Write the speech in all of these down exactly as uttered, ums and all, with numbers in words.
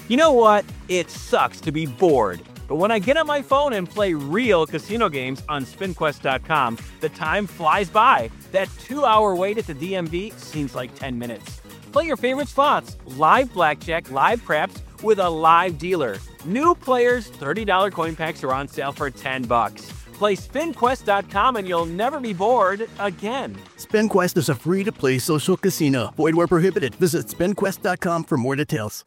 You know what? It sucks to be bored. But when I get on my phone and play real casino games on spin quest dot com, the time flies by. That two-hour wait at the D M V seems like ten minutes. Play your favorite slots, live blackjack, live craps, with a live dealer. New players, thirty dollars coin packs are on sale for ten bucks. Play spin quest dot com and you'll never be bored again. SpinQuest is a free-to-play social casino. Void where prohibited. Visit spin quest dot com for more details.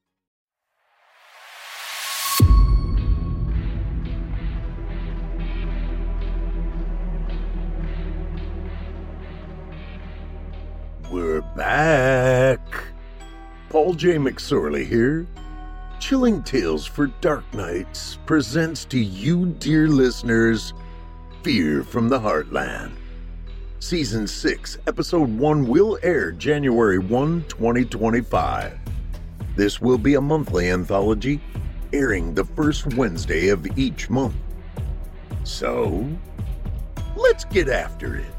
We're back. Paul J. McSorley here. Chilling Tales for Dark Nights presents to you, dear listeners, Fear from the Heartland. Season six, Episode one will air January first, twenty twenty-five. This will be a monthly anthology, airing the first Wednesday of each month. So, let's get after it.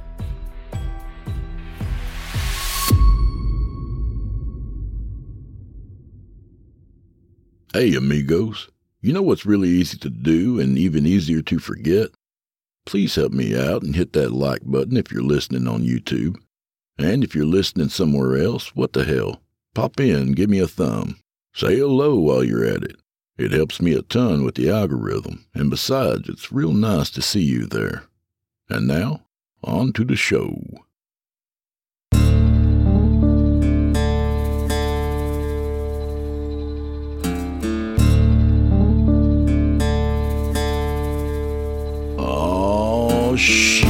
Hey amigos, you know what's really easy to do and even easier to forget? Please help me out and hit that like button if you're listening on YouTube. And if you're listening somewhere else, what the hell? Pop in, give me a thumb. Say hello while you're at it. It helps me a ton with the algorithm, and besides, it's real nice to see you there. And now, on to the show. Oh, shit.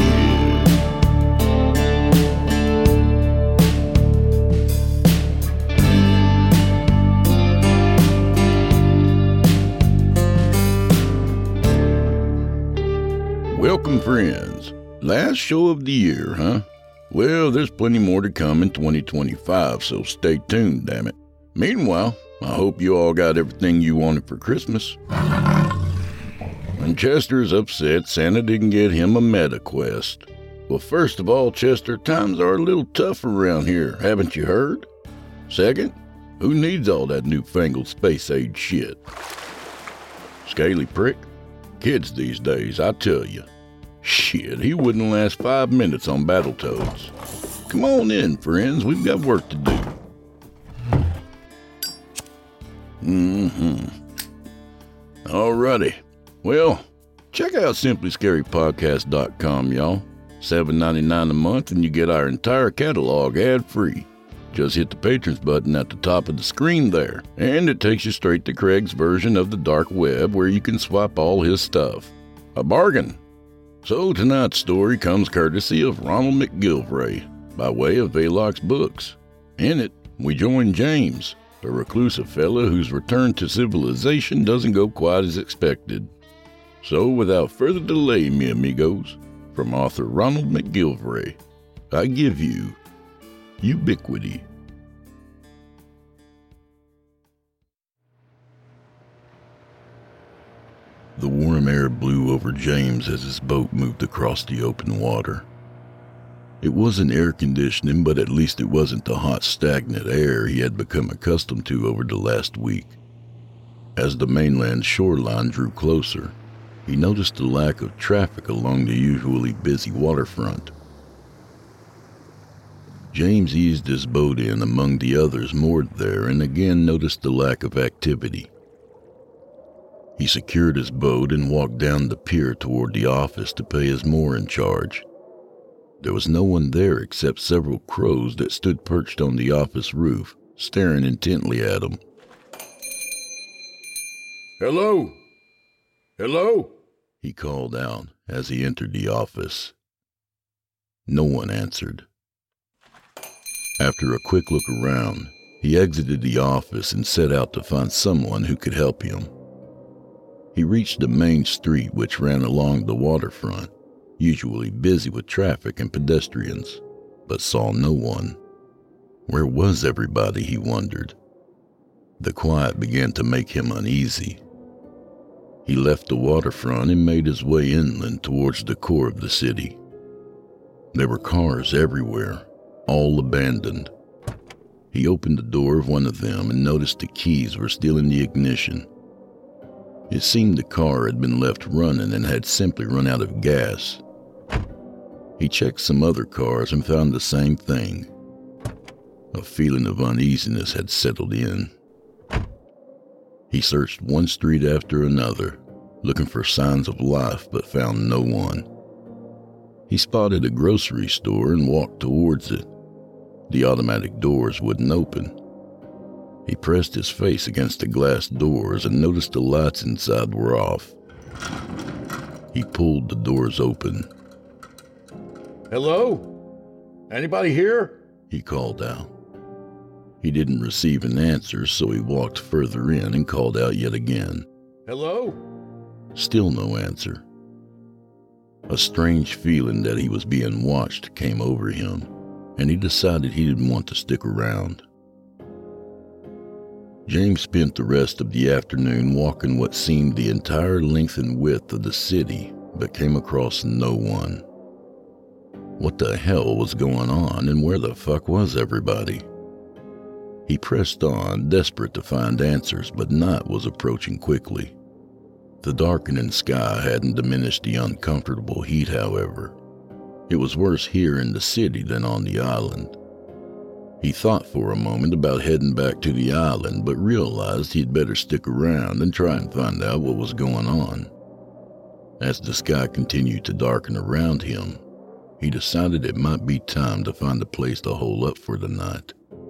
Welcome, friends. Last show of the year, huh? Well, there's plenty more to come in twenty twenty-five, so stay tuned, damn it. Meanwhile, I hope you all got everything you wanted for Christmas. And Chester is upset Santa didn't get him a MetaQuest. Well, first of all, Chester, times are a little tough around here, haven't you heard? Second, who needs all that newfangled space-age shit? Scaly prick? Kids these days, I tell you. Shit, he wouldn't last five minutes on Battletoads. Come on in, friends, we've got work to do. Mm-hmm. Alrighty. Well, check out simply scary podcast dot com, y'all. seven ninety-nine a month and you get our entire catalog ad-free. Just hit the Patrons button at the top of the screen there, and it takes you straight to Craig's version of the dark web where you can swap all his stuff. A bargain! So tonight's story comes courtesy of Ronald McGilvray, by way of Velox Books. In it, we join James, a reclusive fella whose return to civilization doesn't go quite as expected. So without further delay, mi amigos, from author Ronald McGilvray, I give you Ubiquity. The warm air blew over James as his boat moved across the open water. It wasn't air conditioning, but at least it wasn't the hot, stagnant air he had become accustomed to over the last week. As the mainland shoreline drew closer, he noticed the lack of traffic along the usually busy waterfront. James eased his boat in among the others moored there and again noticed the lack of activity. He secured his boat and walked down the pier toward the office to pay his mooring charge. There was no one there except several crows that stood perched on the office roof, staring intently at him. "Hello? Hello?" he called out as he entered the office. No one answered. After a quick look around, he exited the office and set out to find someone who could help him. He reached the main street which ran along the waterfront, usually busy with traffic and pedestrians, but saw no one. Where was everybody, he wondered. The quiet began to make him uneasy. He left the waterfront and made his way inland towards the core of the city. There were cars everywhere, all abandoned. He opened the door of one of them and noticed the keys were still in the ignition. It seemed the car had been left running and had simply run out of gas. He checked some other cars and found the same thing. A feeling of uneasiness had settled in. He searched one street after another, looking for signs of life, but found no one. He spotted a grocery store and walked towards it. The automatic doors wouldn't open. He pressed his face against the glass doors and noticed the lights inside were off. He pulled the doors open. Hello? Anybody here? He called out. He didn't receive an answer, so he walked further in and called out yet again. Hello? Still no answer. A strange feeling that he was being watched came over him, and he decided he didn't want to stick around. James spent the rest of the afternoon walking what seemed the entire length and width of the city, but came across no one. What the hell was going on, and where the fuck was everybody? He pressed on, desperate to find answers, but night was approaching quickly. The darkening sky hadn't diminished the uncomfortable heat, however. It was worse here in the city than on the island. He thought for a moment about heading back to the island, but realized he'd better stick around and try and find out what was going on. As the sky continued to darken around him, he decided it might be time to find a place to hole up for the night.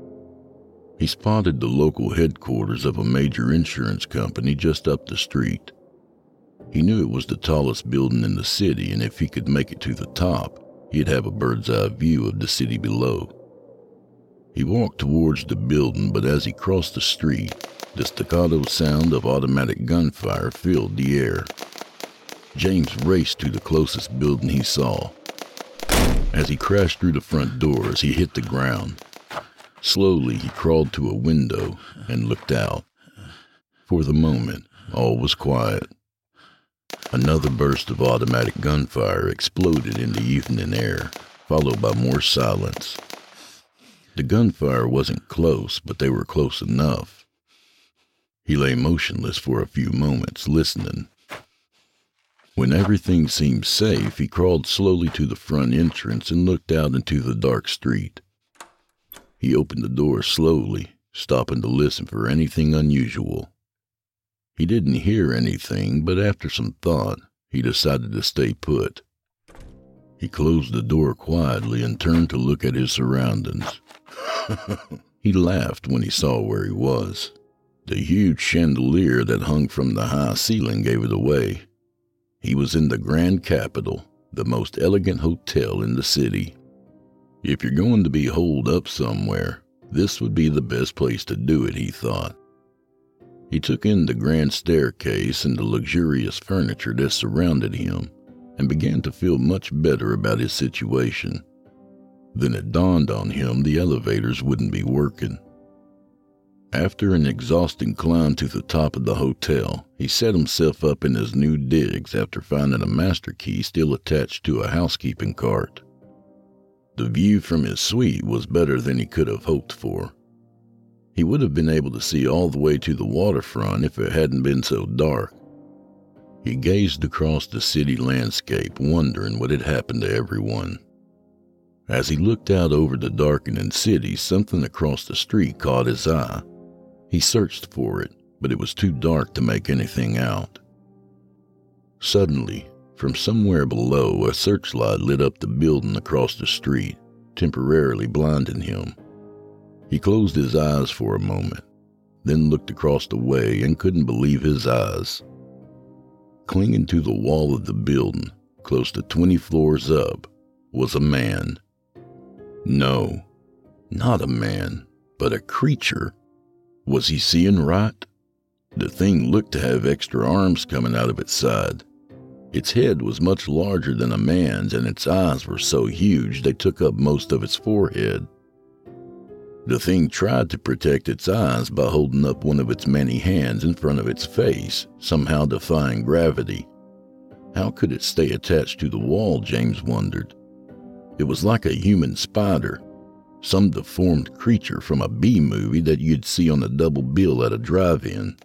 He spotted the local headquarters of a major insurance company just up the street. He knew it was the tallest building in the city, and if he could make it to the top, he'd have a bird's-eye view of the city below. He walked towards the building, but as he crossed the street, the staccato sound of automatic gunfire filled the air. James raced to the closest building he saw. As he crashed through the front doors, he hit the ground. Slowly, he crawled to a window and looked out. For the moment, all was quiet. Another burst of automatic gunfire exploded in the evening air, followed by more silence. The gunfire wasn't close, but they were close enough. He lay motionless for a few moments, listening. When everything seemed safe, he crawled slowly to the front entrance and looked out into the dark street. He opened the door slowly, stopping to listen for anything unusual. He didn't hear anything, but after some thought, he decided to stay put. He closed the door quietly and turned to look at his surroundings. He laughed when he saw where he was. The huge chandelier that hung from the high ceiling gave it away. He was in the Grand Capitol, the most elegant hotel in the city. If you're going to be holed up somewhere, this would be the best place to do it, he thought. He took in the grand staircase and the luxurious furniture that surrounded him, and began to feel much better about his situation. Then it dawned on him the elevators wouldn't be working. After an exhausting climb to the top of the hotel, he set himself up in his new digs after finding a master key still attached to a housekeeping cart. The view from his suite was better than he could have hoped for. He would have been able to see all the way to the waterfront if it hadn't been so dark. He gazed across the city landscape, wondering what had happened to everyone. As he looked out over the darkening city, something across the street caught his eye. He searched for it, but it was too dark to make anything out. Suddenly, from somewhere below, a searchlight lit up the building across the street, temporarily blinding him. He closed his eyes for a moment, then looked across the way and couldn't believe his eyes. Clinging to the wall of the building, close to twenty floors up, was a man. No, not a man, but a creature. Was he seeing right? The thing looked to have extra arms coming out of its side. Its head was much larger than a man's, and its eyes were so huge they took up most of its forehead. The thing tried to protect its eyes by holding up one of its many hands in front of its face, somehow defying gravity. How could it stay attached to the wall, James wondered. It was like a human spider. some deformed creature from a B-movie that you'd see on a double bill at a drive-in.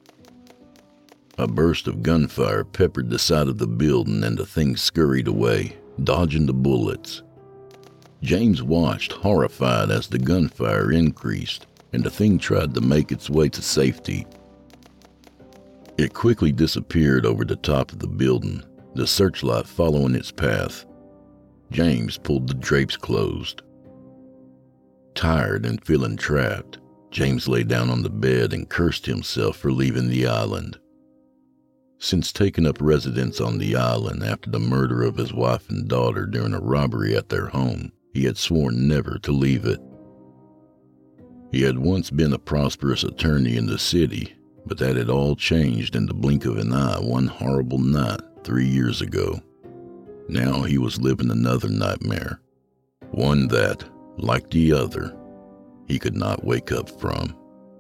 A burst of gunfire peppered the side of the building and the thing scurried away, dodging the bullets. James watched, horrified, as the gunfire increased and the thing tried to make its way to safety. It quickly disappeared over the top of the building, the searchlight following its path. James pulled the drapes closed. Tired and feeling trapped, James lay down on the bed and cursed himself for leaving the island. Since taking up residence on the island after the murder of his wife and daughter during a robbery at their home, he had sworn never to leave it. He had once been a prosperous attorney in the city, but that had all changed in the blink of an eye one horrible night three years ago. Now he was living another nightmare, one that, like the other, he could not wake up from.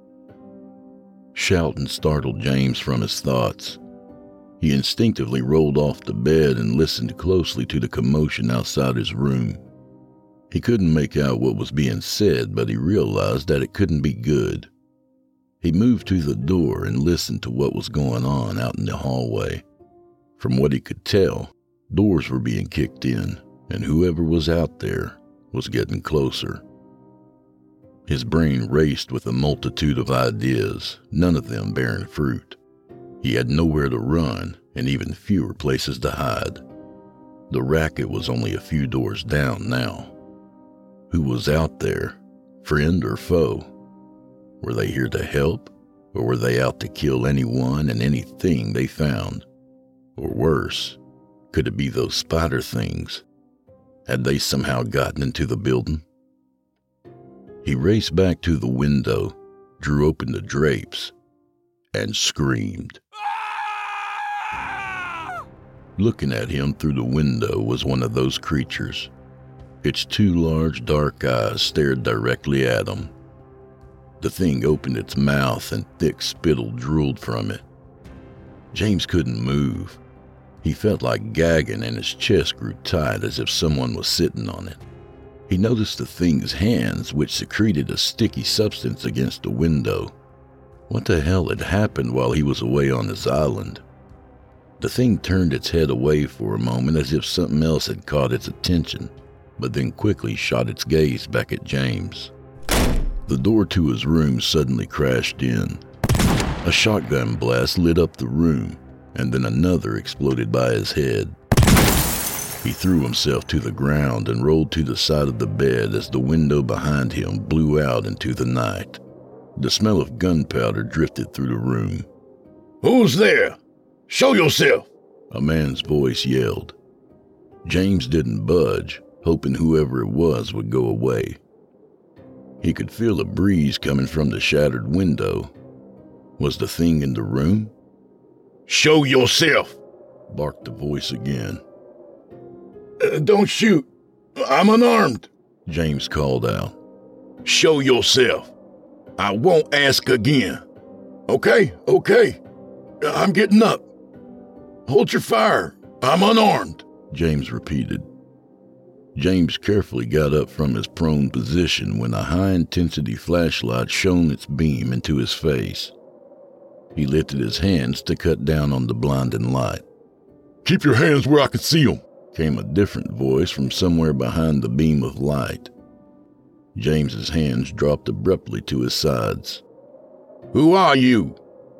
Shouting startled James from his thoughts. He instinctively rolled off the bed and listened closely to the commotion outside his room. He couldn't make out what was being said, but he realized that it couldn't be good. He moved to the door and listened to what was going on out in the hallway. From what he could tell, doors were being kicked in, and whoever was out there was getting closer. His brain raced with a multitude of ideas, none of them bearing fruit. He had nowhere to run, and even fewer places to hide. The racket was only a few doors down now. Who was out there, friend or foe? Were they here to help, or were they out to kill anyone and anything they found? Or worse, could it be those spider things? Had they somehow gotten into the building? He raced back to the window, drew open the drapes, and screamed. Looking at him through the window was one of those creatures. Its two large dark eyes stared directly at him. The thing opened its mouth and thick spittle drooled from it. James couldn't move. He felt like gagging and his chest grew tight as if someone was sitting on it. He noticed the thing's hands, which secreted a sticky substance against the window. What the hell had happened while he was away on his island? The thing turned its head away for a moment as if something else had caught its attention, but then quickly shot its gaze back at James. The door to his room suddenly crashed in. A shotgun blast lit up the room, and then another exploded by his head. He threw himself to the ground and rolled to the side of the bed as the window behind him blew out into the night. The smell of gunpowder drifted through the room. "Who's there? Show yourself!" a man's voice yelled. James didn't budge, hoping whoever it was would go away. He could feel a breeze coming from the shattered window. Was the thing in the room? "Show yourself!" barked the voice again. Uh, "Don't shoot. I'm unarmed," James called out. "Show yourself. I won't ask again." "Okay, okay. I'm getting up." "Hold your fire. I'm unarmed," James repeated. James carefully got up from his prone position when a high-intensity flashlight shone its beam into his face. He lifted his hands to cut down on the blinding light. "Keep your hands where I can see them," came a different voice from somewhere behind the beam of light. James's hands dropped abruptly to his sides. "Who are you?"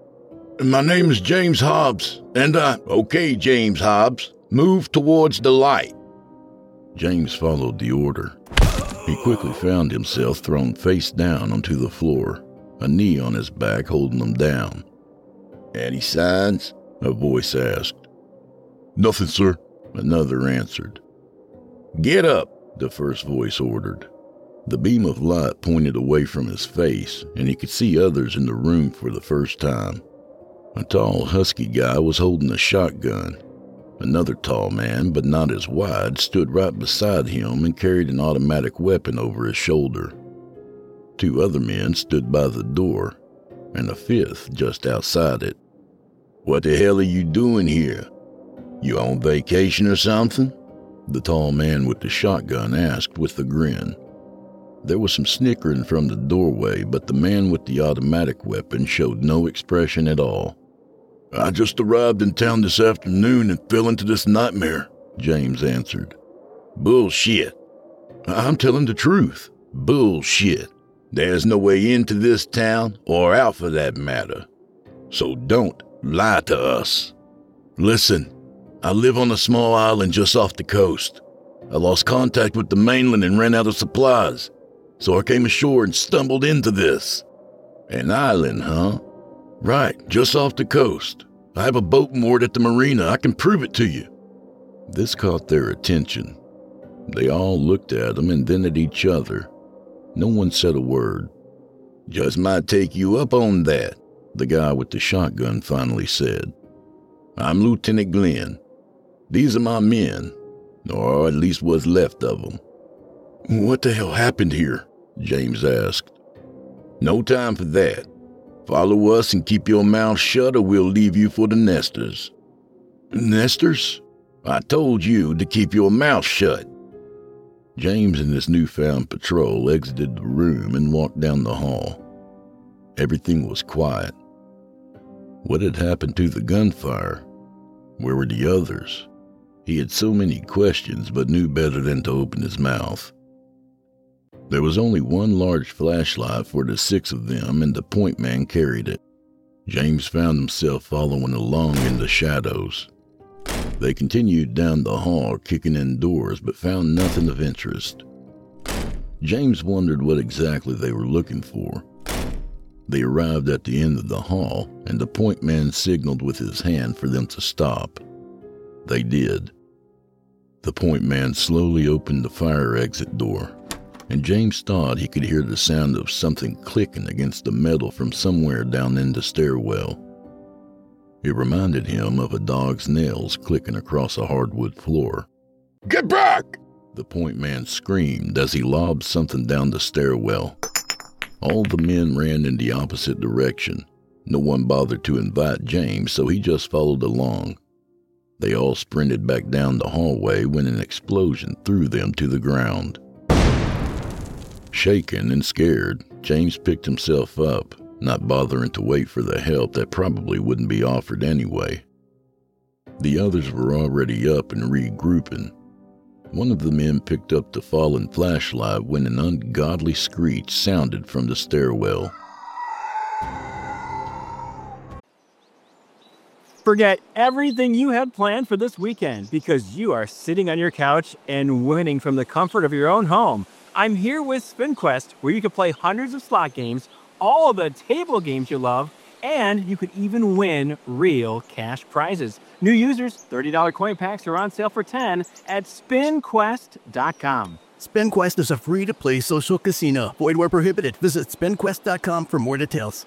"My name is James Hobbs, and I—" "Okay, James Hobbs, move towards the light." James followed the order. He quickly found himself thrown face down onto the floor, a knee on his back holding him down. "Any signs?" a voice asked. "Nothing, sir," another answered. "Get up," the first voice ordered. The beam of light pointed away from his face, and he could see others in the room for the first time. A tall, husky guy was holding a shotgun. Another tall man, but not as wide, stood right beside him and carried an automatic weapon over his shoulder. Two other men stood by the door, and a fifth just outside it. "What the hell are you doing here? You on vacation or something?" the tall man with the shotgun asked with a grin. There was some snickering from the doorway, but the man with the automatic weapon showed no expression at all. "I just arrived in town this afternoon and fell into this nightmare," James answered. "Bullshit." "I'm telling the truth." "Bullshit. There's no way into this town, or out for that matter. So don't lie to us." "Listen, I live on a small island just off the coast. I lost contact with the mainland and ran out of supplies, so I came ashore and stumbled into this." "An island, huh?" "Right, just off the coast. I have a boat moored at the marina. I can prove it to you." This caught their attention. They all looked at him and then at each other. No one said a word. "Just might take you up on that," the guy with the shotgun finally said. "I'm Lieutenant Glenn. These are my men, or at least what's left of them." "What the hell happened here?" James asked. "No time for that. Follow us and keep your mouth shut or we'll leave you for the Nesters." "Nesters?" "I told you to keep your mouth shut." James and his newfound patrol exited the room and walked down the hall. Everything was quiet. What had happened to the gunfire? Where were the others? He had so many questions, but knew better than to open his mouth. There was only one large flashlight for the six of them, and the point man carried it. James found himself following along in the shadows. They continued down the hall, kicking in doors, but found nothing of interest. James wondered what exactly they were looking for. They arrived at the end of the hall, and the point man signaled with his hand for them to stop. They did. The point man slowly opened the fire exit door, and James thought he could hear the sound of something clicking against the metal from somewhere down in the stairwell. It reminded him of a dog's nails clicking across a hardwood floor. "Get back!" the point man screamed as he lobbed something down the stairwell. All the men ran in the opposite direction. No one bothered to invite James, so he just followed along. They all sprinted back down the hallway when an explosion threw them to the ground. Shaken and scared, James picked himself up, not bothering to wait for the help that probably wouldn't be offered anyway. The others were already up and regrouping. One of the men picked up the fallen flashlight when an ungodly screech sounded from the stairwell. Forget everything you had planned for this weekend because you are sitting on your couch and winning from the comfort of your own home. I'm here with SpinQuest, where you can play hundreds of slot games, all of the table games you love, and you could even win real cash prizes. New users, thirty dollars coin packs are on sale for ten dollars at spin quest dot com. SpinQuest is a free-to-play social casino. Void where prohibited. Visit spin quest dot com for more details.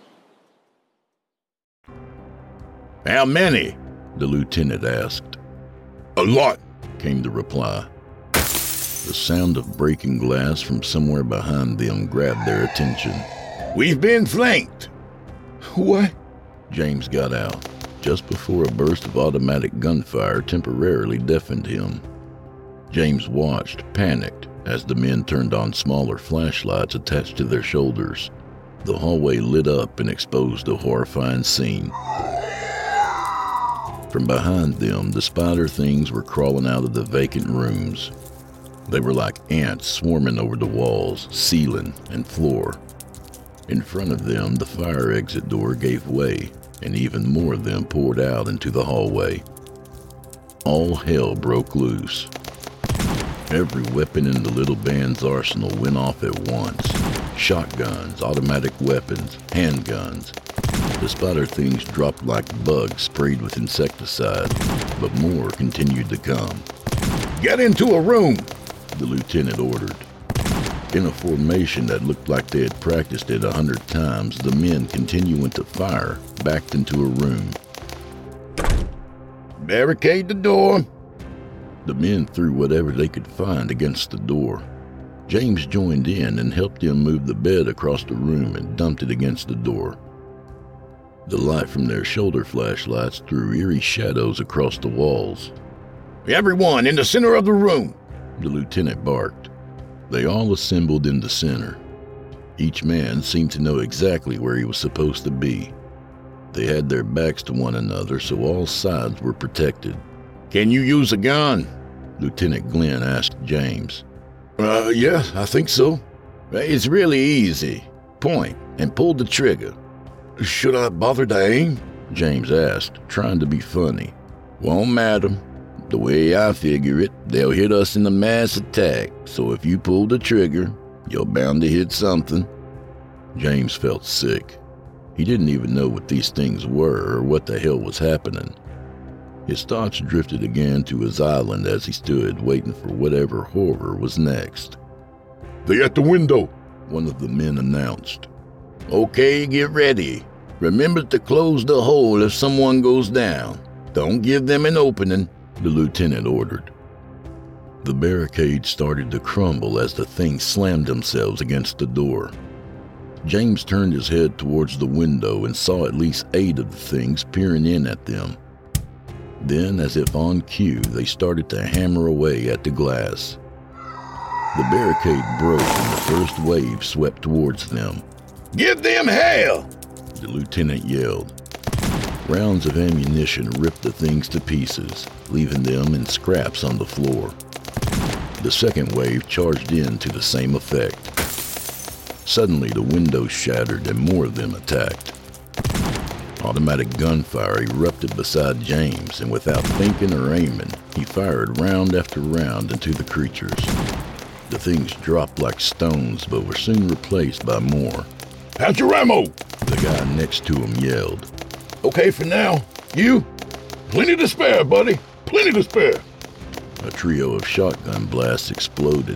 "How many?" the lieutenant asked. "A lot," came the reply. The sound of breaking glass from somewhere behind them grabbed their attention. "We've been flanked." "What?" James got out, just before a burst of automatic gunfire temporarily deafened him. James watched, panicked, as the men turned on smaller flashlights attached to their shoulders. The hallway lit up and exposed a horrifying scene. From behind them, the spider things were crawling out of the vacant rooms. They were like ants swarming over the walls, ceiling, and floor. In front of them, the fire exit door gave way, and even more of them poured out into the hallway. All hell broke loose. Every weapon in the little band's arsenal went off at once. Shotguns, automatic weapons, handguns. The spider things dropped like bugs sprayed with insecticide, but more continued to come. "Get into a room!" the lieutenant ordered. In a formation that looked like they had practiced it a hundred times, the men, continuing to fire, backed into a room. "Barricade the door!" The men threw whatever they could find against the door. James joined in and helped them move the bed across the room and dumped it against the door. The light from their shoulder flashlights threw eerie shadows across the walls. "Everyone in the center of the room!" the lieutenant barked. They all assembled in the center. Each man seemed to know exactly where he was supposed to be. They had their backs to one another, so all sides were protected. "Can you use a gun?" Lieutenant Glenn asked James. Uh, yeah, I think so. It's really easy. Point and pull the trigger. Should I bother to aim? James asked, trying to be funny. Won't matter. The way I figure it, they'll hit us in a mass attack, so if you pull the trigger, you're bound to hit something. James felt sick. He didn't even know what these things were or what the hell was happening. His thoughts drifted again to his island as he stood waiting for whatever horror was next. "They at the window," one of the men announced. "Okay, get ready. Remember to close the hole if someone goes down. Don't give them an opening," the lieutenant ordered. The barricade started to crumble as the things slammed themselves against the door. James turned his head towards the window and saw at least eight of the things peering in at them. Then, as if on cue, they started to hammer away at the glass. The barricade broke and the first wave swept towards them. "Give them hell!" the lieutenant yelled. Rounds of ammunition ripped the things to pieces, leaving them in scraps on the floor. The second wave charged in to the same effect. Suddenly, the windows shattered and more of them attacked. Automatic gunfire erupted beside James, and without thinking or aiming, he fired round after round into the creatures. The things dropped like stones, but were soon replaced by more. "How's your ammo?" the guy next to him yelled. "Okay for now. You?" "Plenty to spare, buddy. Plenty to spare." A trio of shotgun blasts exploded.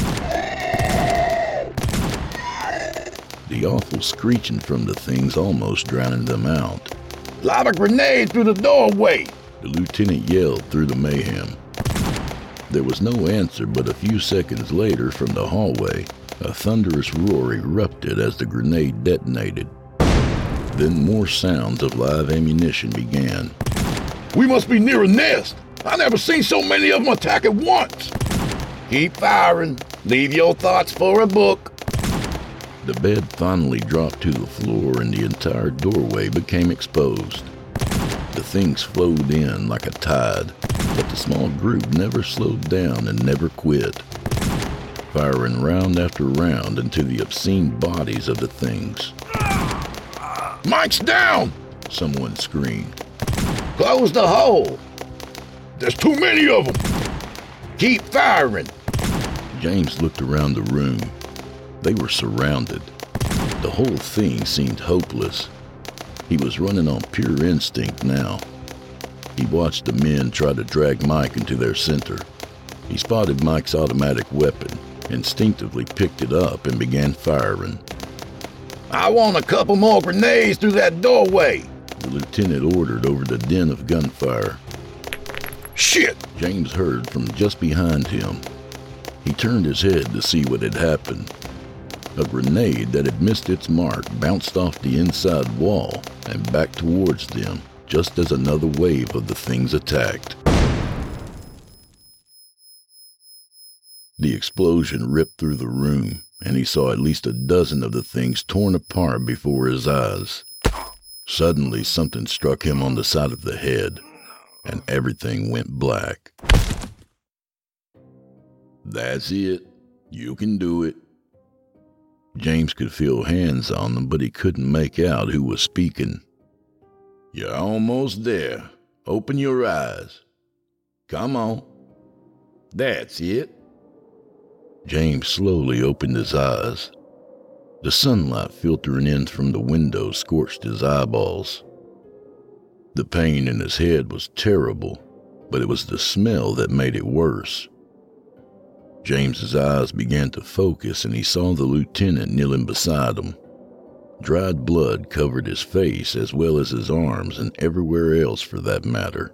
The awful screeching from the things almost drowning them out. "Lob a grenade through the doorway!" the lieutenant yelled through the mayhem. There was no answer, but a few seconds later from the hallway, a thunderous roar erupted as the grenade detonated. Then more sounds of live ammunition began. "We must be near a nest! I never seen so many of them attack at once!" "Keep firing. Leave your thoughts for a book." The bed finally dropped to the floor and the entire doorway became exposed. The things flowed in like a tide, but the small group never slowed down and never quit, firing round after round into the obscene bodies of the things. "Mike's down!" someone screamed. "Close the hole!" "There's too many of them!" "Keep firing!" James looked around the room. They were surrounded. The whole thing seemed hopeless. He was running on pure instinct now. He watched the men try to drag Mike into their center. He spotted Mike's automatic weapon, instinctively picked it up and began firing. "I want a couple more grenades through that doorway," the lieutenant ordered over the din of gunfire. "Shit!" James heard from just behind him. He turned his head to see what had happened. A grenade that had missed its mark bounced off the inside wall and back towards them just as another wave of the things attacked. The explosion ripped through the room, and he saw at least a dozen of the things torn apart before his eyes. Suddenly, something struck him on the side of the head, and everything went black. "That's it. You can do it." James could feel hands on them, but he couldn't make out who was speaking. "You're almost there. Open your eyes. Come on. That's it." James slowly opened his eyes. The sunlight filtering in from the window scorched his eyeballs. The pain in his head was terrible, but it was the smell that made it worse. James's eyes began to focus and he saw the lieutenant kneeling beside him. Dried blood covered his face as well as his arms and everywhere else for that matter.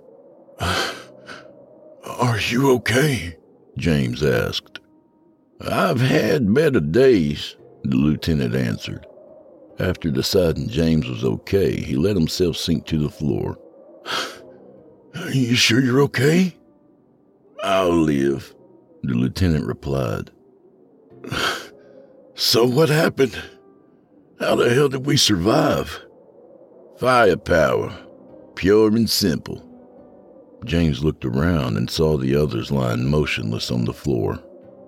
"Are you okay?" James asked. "I've had better days," the lieutenant answered. After deciding James was okay, he let himself sink to the floor. "Are you sure you're okay?" "I'll live," the lieutenant replied. So what happened? How the hell did we survive? Firepower. Pure and simple. James looked around and saw the others lying motionless on the floor.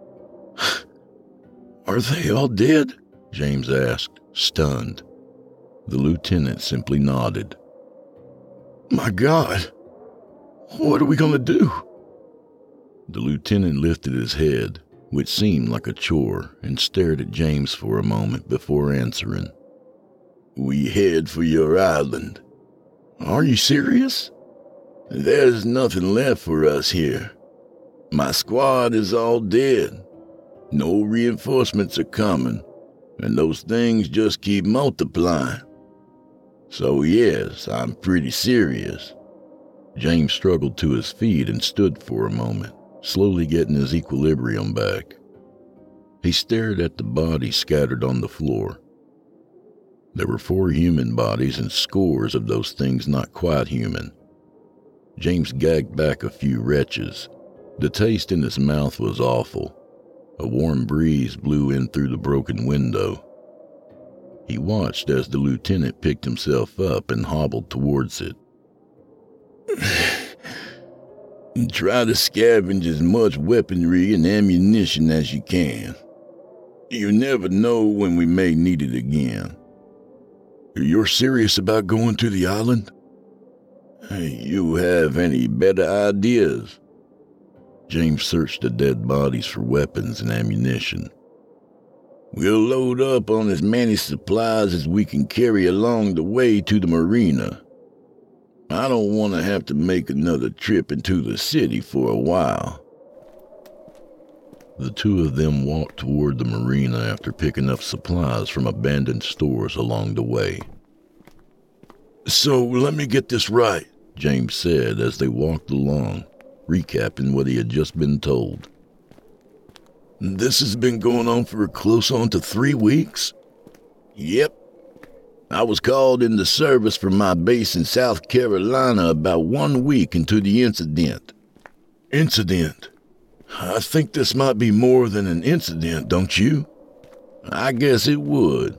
Are they all dead? James asked, stunned. The lieutenant simply nodded. My God, what are we going to do? The lieutenant lifted his head, which seemed like a chore, and stared at James for a moment before answering. We head for your island. Are you serious? There's nothing left for us here. My squad is all dead. No reinforcements are coming, and those things just keep multiplying. So yes, I'm pretty serious. James struggled to his feet and stood for a moment, slowly getting his equilibrium back. He stared at the bodies scattered on the floor. There were four human bodies and scores of those things not quite human. James gagged back a few retches. The taste in his mouth was awful. A warm breeze blew in through the broken window. He watched as the lieutenant picked himself up and hobbled towards it. Try to scavenge as much weaponry and ammunition as you can. You never know when we may need it again. You're serious about going to the island? You have any better ideas? James searched the dead bodies for weapons and ammunition. We'll load up on as many supplies as we can carry along the way to the marina. I don't want to have to make another trip into the city for a while. The two of them walked toward the marina after picking up supplies from abandoned stores along the way. So let me get this right, James said as they walked along, recapping what he had just been told. This has been going on for close on to three weeks? Yep. I was called into service from my base in South Carolina about one week into the incident. Incident? I think this might be more than an incident, don't you? I guess it would.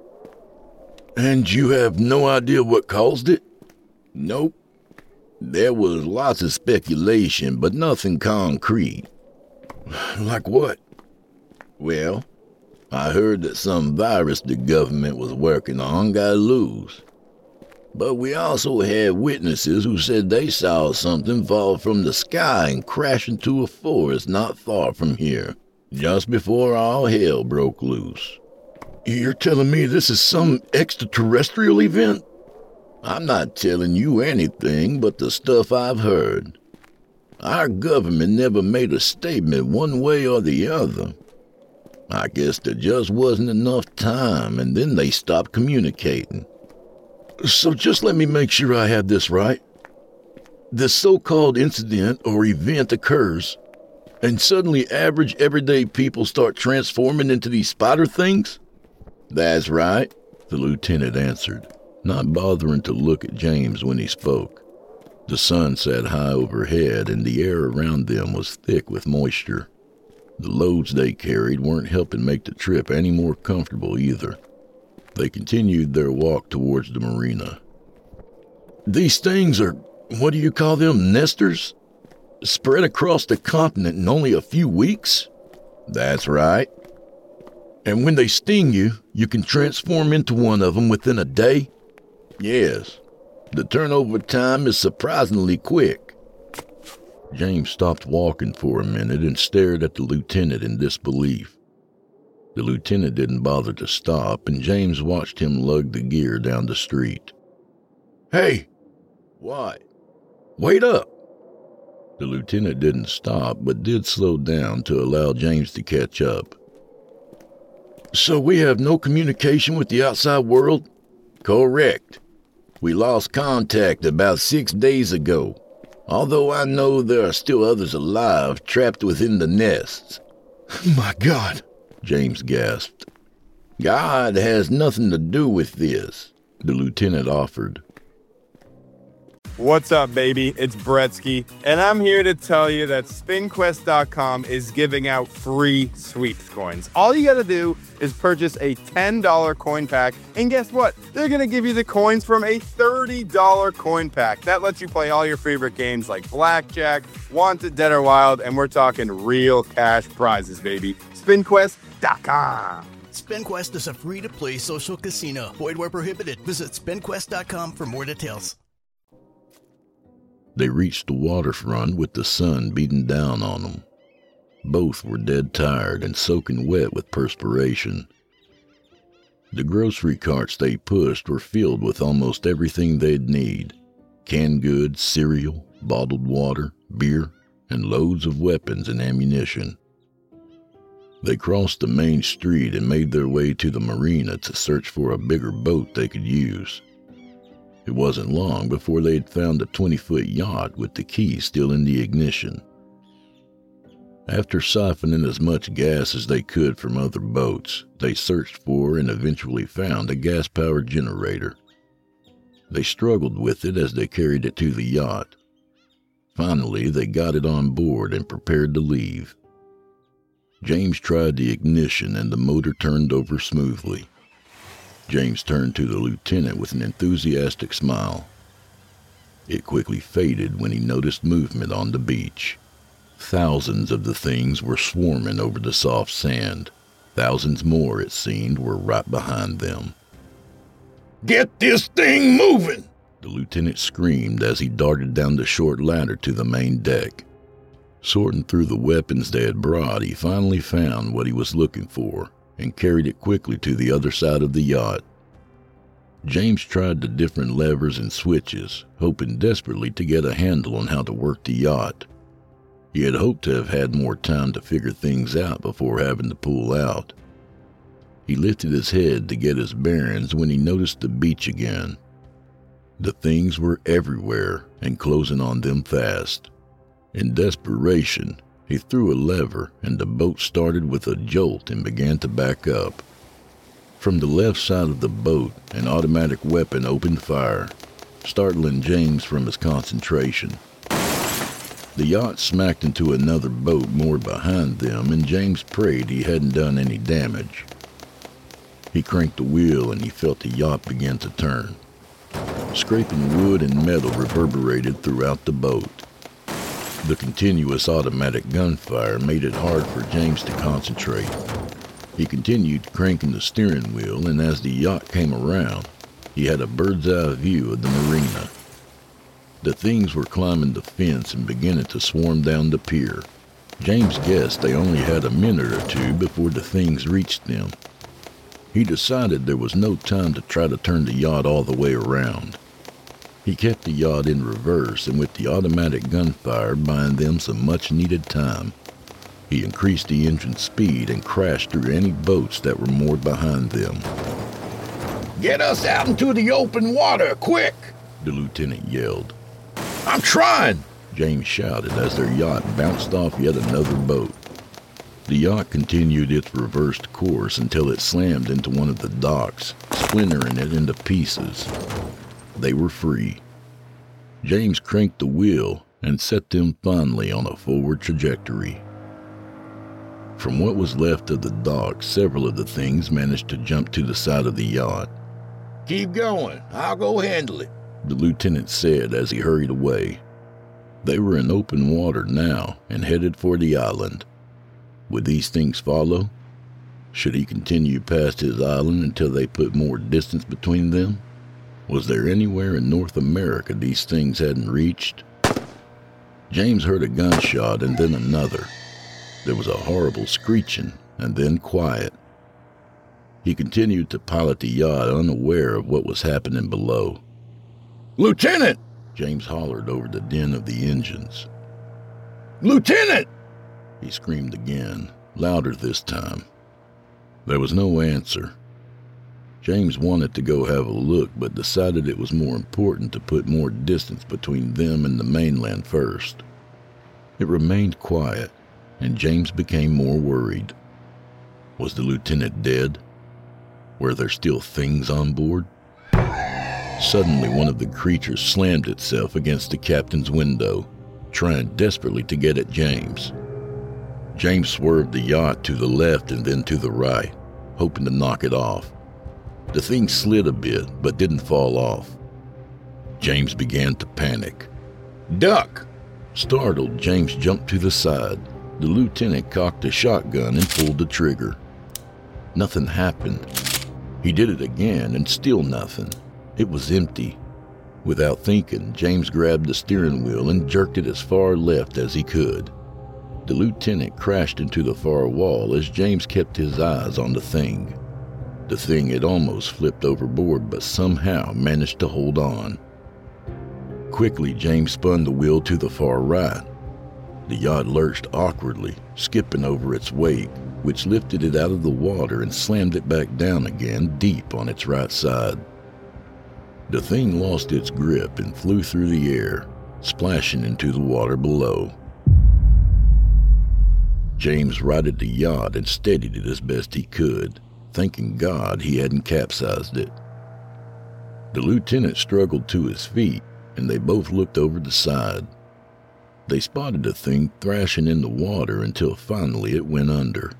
And you have no idea what caused it? Nope. There was lots of speculation, but nothing concrete. Like what? Well, I heard that some virus the government was working on got loose. But we also had witnesses who said they saw something fall from the sky and crash into a forest not far from here, just before all hell broke loose. You're telling me this is some extraterrestrial event? I'm not telling you anything but the stuff I've heard. Our government never made a statement one way or the other. I guess there just wasn't enough time, and then they stopped communicating. So just let me make sure I have this right. This so-called incident or event occurs, and suddenly average everyday people start transforming into these spider things? That's right, the lieutenant answered, not bothering to look at James when he spoke. The sun sat high overhead, and the air around them was thick with moisture. The loads they carried weren't helping make the trip any more comfortable either. They continued their walk towards the marina. These things are, what do you call them, nesters? Spread across the continent in only a few weeks? That's right. And when they sting you, you can transform into one of them within a day? Yes. The turnover time is surprisingly quick. James stopped walking for a minute and stared at the lieutenant in disbelief. The lieutenant didn't bother to stop, and James watched him lug the gear down the street. Hey! What? Wait up! The lieutenant didn't stop, but did slow down to allow James to catch up. So we have no communication with the outside world? Correct. We lost contact about six days ago, although I know there are still others alive trapped within the nests. My God, James gasped. God has nothing to do with this, the lieutenant offered. What's up, baby? It's Bretsky, and I'm here to tell you that Spin Quest dot com is giving out free sweeps coins. All you gotta do is purchase a ten dollar coin pack, and guess what? They're gonna give you the coins from a thirty dollar coin pack. That lets you play all your favorite games like Blackjack, Wanted, Dead or Wild, and we're talking real cash prizes, baby. Spin Quest dot com. SpinQuest is a free-to-play social casino. Void where prohibited. Visit Spin Quest dot com for more details. They reached the waterfront with the sun beating down on them. Both were dead tired and soaking wet with perspiration. The grocery carts they pushed were filled with almost everything they'd need. Canned goods, cereal, bottled water, beer, and loads of weapons and ammunition. They crossed the main street and made their way to the marina to search for a bigger boat they could use. It wasn't long before they had found a twenty-foot yacht with the key still in the ignition. After siphoning as much gas as they could from other boats, they searched for and eventually found a gas-powered generator. They struggled with it as they carried it to the yacht. Finally, they got it on board and prepared to leave. James tried the ignition and the motor turned over smoothly. James turned to the lieutenant with an enthusiastic smile. It quickly faded when he noticed movement on the beach. Thousands of the things were swarming over the soft sand. Thousands more, it seemed, were right behind them. Get this thing moving! The lieutenant screamed as he darted down the short ladder to the main deck. Sorting through the weapons they had brought, he finally found what he was looking for and carried it quickly to the other side of the yacht. James tried the different levers and switches, hoping desperately to get a handle on how to work the yacht. He had hoped to have had more time to figure things out before having to pull out. He lifted his head to get his bearings when he noticed the beach again. The things were everywhere and closing on them fast. In desperation, he threw a lever and the boat started with a jolt and began to back up. From the left side of the boat, an automatic weapon opened fire, startling James from his concentration. The yacht smacked into another boat moored behind them, and James prayed he hadn't done any damage. He cranked the wheel and he felt the yacht begin to turn. Scraping wood and metal reverberated throughout the boat. The continuous automatic gunfire made it hard for James to concentrate. He continued cranking the steering wheel, and as the yacht came around, he had a bird's-eye view of the marina. The things were climbing the fence and beginning to swarm down the pier. James guessed they only had a minute or two before the things reached them. He decided there was no time to try to turn the yacht all the way around. He kept the yacht in reverse, and with the automatic gunfire buying them some much-needed time, he increased the engine speed and crashed through any boats that were moored behind them. Get us out into the open water, quick! The lieutenant yelled. I'm trying! James shouted as their yacht bounced off yet another boat. The yacht continued its reversed course until it slammed into one of the docks, splintering it into pieces. They were free. James cranked the wheel and set them finally on a forward trajectory. From what was left of the dock, several of the things managed to jump to the side of the yacht. Keep going. I'll go handle it, the lieutenant said as he hurried away. They were in open water now and headed for the island. Would these things follow? Should he continue past his island until they put more distance between them? Was there anywhere in North America these things hadn't reached? James heard a gunshot and then another. There was a horrible screeching and then quiet. He continued to pilot the yacht unaware of what was happening below. Lieutenant! James hollered over the din of the engines. Lieutenant! He screamed again, louder this time. There was no answer. James wanted to go have a look, but decided it was more important to put more distance between them and the mainland first. It remained quiet, and James became more worried. Was the lieutenant dead? Were there still things on board? Suddenly, one of the creatures slammed itself against the captain's window, trying desperately to get at James. James swerved the yacht to the left and then to the right, hoping to knock it off. The thing slid a bit, but didn't fall off. James began to panic. "Duck!" Startled, James jumped to the side. The lieutenant cocked a shotgun and pulled the trigger. Nothing happened. He did it again, and still nothing. It was empty. Without thinking, James grabbed the steering wheel and jerked it as far left as he could. The lieutenant crashed into the far wall as James kept his eyes on the thing. The thing had almost flipped overboard, but somehow managed to hold on. Quickly, James spun the wheel to the far right. The yacht lurched awkwardly, skipping over its wake, which lifted it out of the water and slammed it back down again, deep on its right side. The thing lost its grip and flew through the air, splashing into the water below. James righted the yacht and steadied it as best he could, thanking God he hadn't capsized it. The lieutenant struggled to his feet, and they both looked over the side. They spotted the thing thrashing in the water until finally it went under.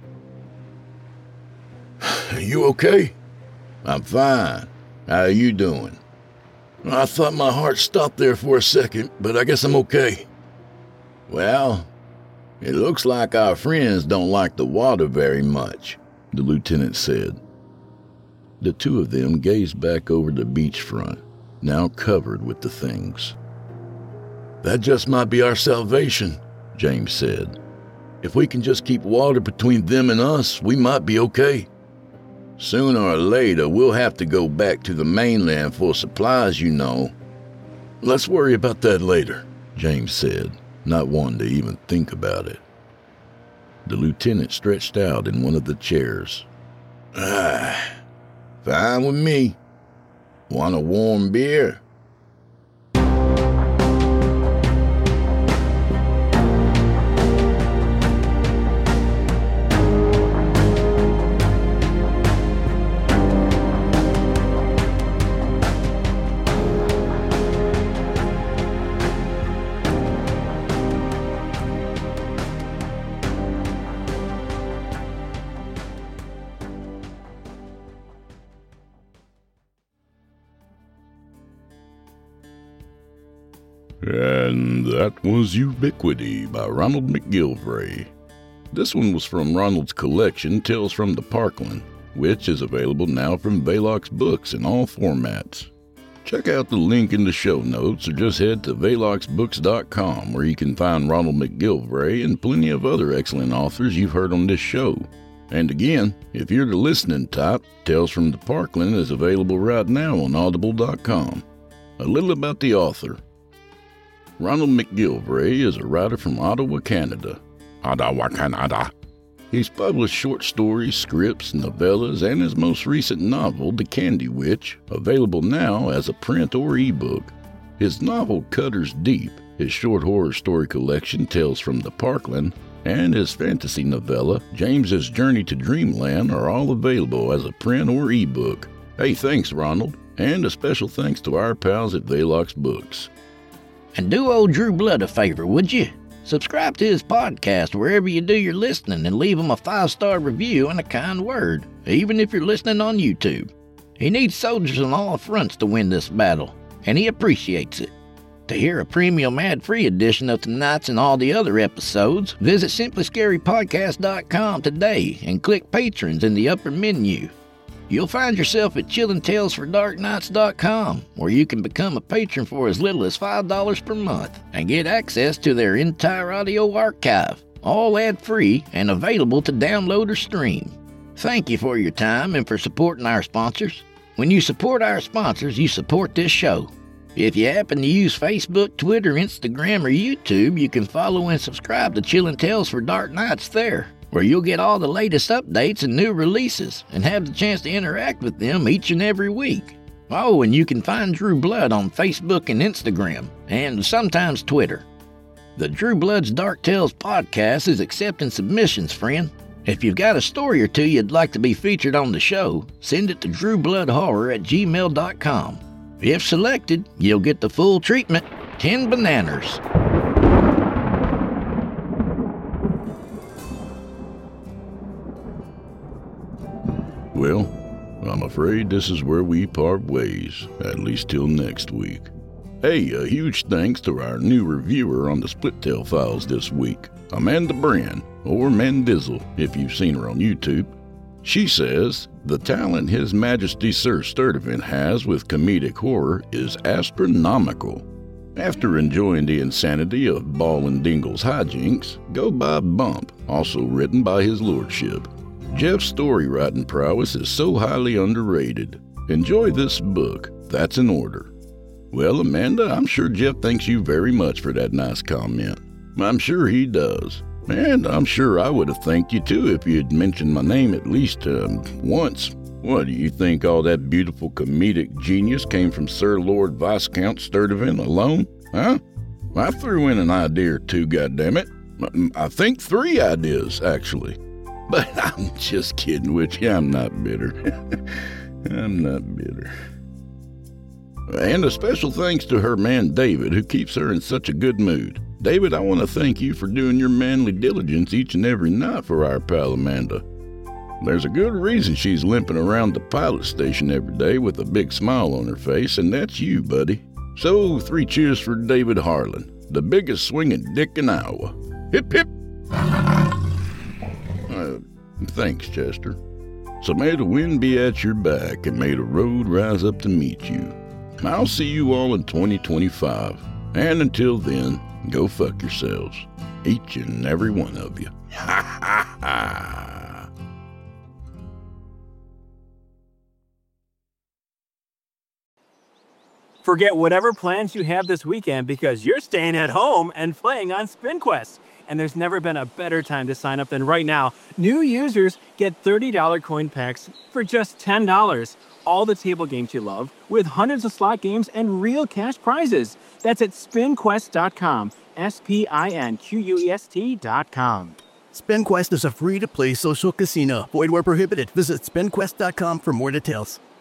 "You okay?" "I'm fine. How are you doing?" "I thought my heart stopped there for a second, but I guess I'm okay." "Well, it looks like our friends don't like the water very much," the lieutenant said. The two of them gazed back over the beachfront, now covered with the things. "That just might be our salvation," James said. "If we can just keep water between them and us, we might be okay." "Sooner or later, we'll have to go back to the mainland for supplies, you know." "Let's worry about that later," James said, not wanting to even think about it. The lieutenant stretched out in one of the chairs. "Ah, fine with me. Want a warm beer?" And that was Ubiquity by Ronald McGilvray. This one was from Ronald's collection, Tales from the Parkland, which is available now from Velox Books in all formats. Check out the link in the show notes or just head to velox books dot com where you can find Ronald McGilvray and plenty of other excellent authors you've heard on this show. And again, if you're the listening type, Tales from the Parkland is available right now on audible dot com. A little about the author. Ronald McGilvray is a writer from Ottawa, Canada. Ottawa, Canada. He's published short stories, scripts, novellas, and his most recent novel, The Candy Witch, available now as a print or ebook. His novel, Cutters Deep, his short horror story collection, Tales from the Parkland, and his fantasy novella, James's Journey to Dreamland, are all available as a print or ebook. Hey, thanks, Ronald, and a special thanks to our pals at Velox Books. And do old Drew Blood a favor, would you? Subscribe to his podcast wherever you do your listening and leave him a five-star review and a kind word, even if you're listening on YouTube. He needs soldiers on all fronts to win this battle, and he appreciates it. To hear a premium ad-free edition of tonight's and all the other episodes, visit simply scary podcast dot com today and click Patrons in the upper menu. You'll find yourself at chilling tales for dark nights dot com, where you can become a patron for as little as five dollars per month and get access to their entire audio archive, all ad-free and available to download or stream. Thank you for your time and for supporting our sponsors. When you support our sponsors, you support this show. If you happen to use Facebook, Twitter, Instagram, or YouTube, you can follow and subscribe to Chillin' Tales for Dark Nights there, where you'll get all the latest updates and new releases and have the chance to interact with them each and every week. Oh, and you can find Drew Blood on Facebook and Instagram, and sometimes Twitter. The Drew Blood's Dark Tales podcast is accepting submissions, friend. If you've got a story or two you'd like to be featured on the show, send it to drew blood horror at gmail dot com. If selected, you'll get the full treatment, ten bananas. Well, I'm afraid this is where we part ways, at least till next week. Hey, a huge thanks to our new reviewer on the Split Tail Files this week, Amanda Brand, or Mandizzle, if you've seen her on YouTube. She says, the talent His Majesty Sir Sturdivant has with comedic horror is astronomical. After enjoying the insanity of Ball and Dingle's hijinks, go buy Bump, also written by his lordship. Jeff's story writing prowess is so highly underrated. Enjoy this book. That's in order. Well, Amanda, I'm sure Jeff thanks you very much for that nice comment. I'm sure he does. And I'm sure I would have thanked you too if you'd mentioned my name at least um, once. What, do you think all that beautiful comedic genius came from Sir Lord Viscount Sturdivant alone? Huh? I threw in an idea or two, goddammit. I think three ideas, actually. But I'm just kidding with you. I'm not bitter. I'm not bitter. And a special thanks to her man David, who keeps her in such a good mood. David, I want to thank you for doing your manly diligence each and every night for our pal Amanda. There's a good reason she's limping around the pilot station every day with a big smile on her face, and that's you, buddy. So, three cheers for David Harlan, the biggest swinging dick in Iowa. Hip, hip! Uh, thanks, Chester. So may the wind be at your back, and may the road rise up to meet you. I'll see you all in twenty twenty-five, and until then, go fuck yourselves, each and every one of you. Ha ha ha! Forget whatever plans you have this weekend because you're staying at home and playing on SpinQuest. And there's never been a better time to sign up than right now. New users get thirty dollars coin packs for just ten dollars. All the table games you love, with hundreds of slot games and real cash prizes. That's at spin quest dot com. S P I N Q U E S T dot com. SpinQuest is a free-to-play social casino. Void where prohibited. Visit spin quest dot com for more details.